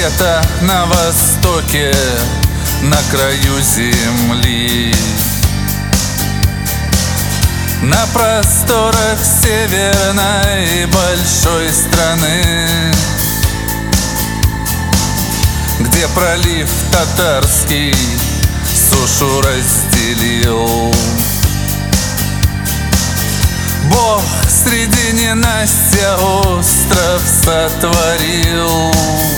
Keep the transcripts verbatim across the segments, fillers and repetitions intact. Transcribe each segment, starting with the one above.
Где-то на востоке, на краю земли, на просторах северной большой страны, где пролив татарский сушу разделил, Бог среди ненастья остров сотворил.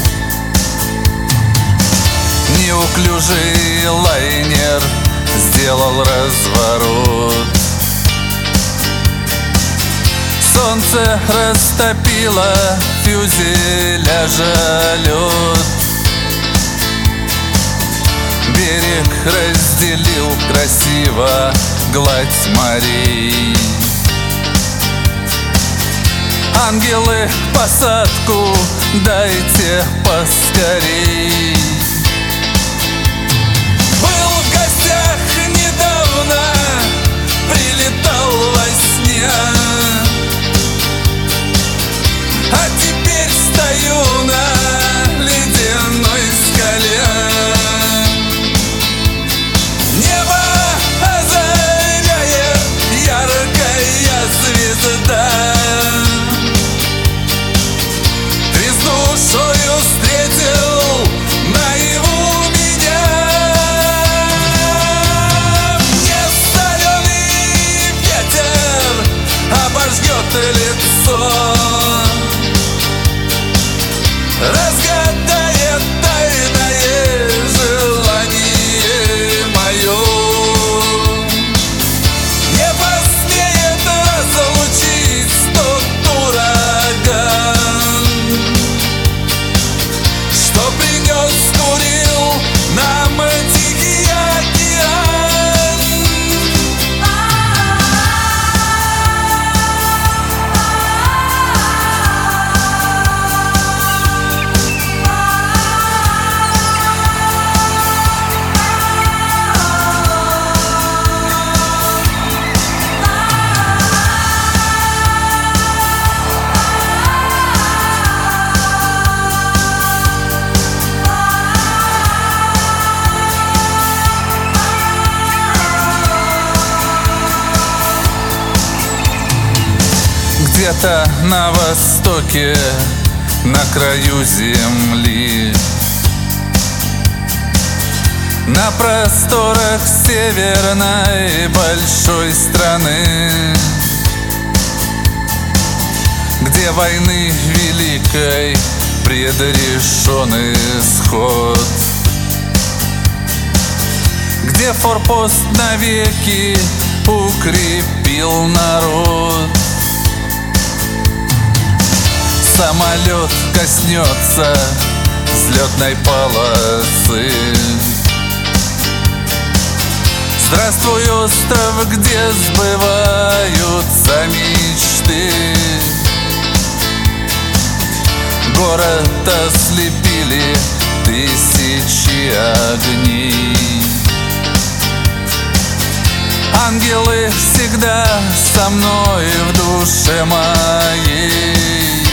Неуклюжий лайнер сделал разворот, солнце растопило фюзеляжа лед, берег разделил красиво гладь морей. Ангелы, посадку дайте поскорей. Был в гостях недавно, прилетал во сне, а теперь стою на ледяной скале. Небо озаряет яркая звезда, душою встретил наяву меня. Мне соленый ветер обожгет лицо, разгадает тайное желание мое, не посмеет разлучить тот ураган, что принес, курил нам Тихий океан. Где-то на востоке, на краю земли, на просторах северной большой страны, где войны великой предрешен исход, где форпост навеки укрепил народ. Самолет коснется взлетной полосы. Здравствуй, остров, где сбываются мечты. Город ослепили тысячи огней. Ангелы всегда со мной в душе моей.